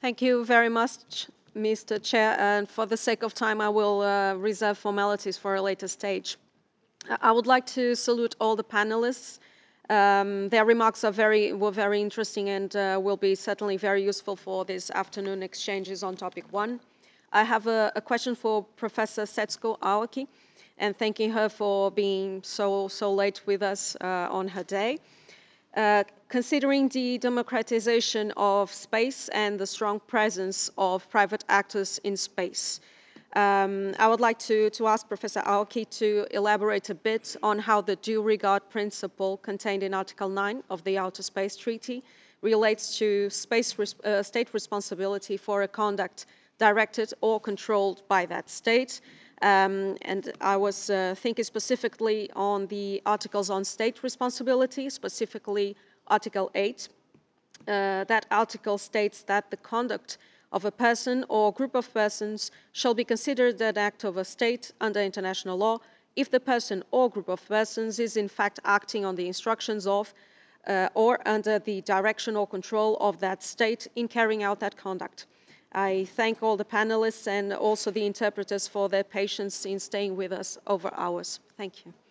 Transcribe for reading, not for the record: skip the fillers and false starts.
Thank you very much, Mr. Chair. And for the sake of time, I will reserve formalities for a later stage. I would like to salute all the panelists. Their remarks were very interesting and will be certainly very useful for this afternoon exchanges on topic 1. I have a question for Professor Setsuko Aoki, and thanking her for being so late with us on her day. Considering the democratization of space and the strong presence of private actors in space, I would like to ask Professor Aoki to elaborate a bit on how the due regard principle contained in Article 9 of the Outer Space Treaty relates to state responsibility for a conduct directed or controlled by that state. And I was thinking specifically on the articles on state responsibility, specifically Article 8. That article states that the conduct of a person or group of persons shall be considered an act of a state under international law if the person or group of persons is in fact acting on the instructions of or under the direction or control of that state in carrying out that conduct. I thank all the panelists and also the interpreters for their patience in staying with us over hours. Thank you.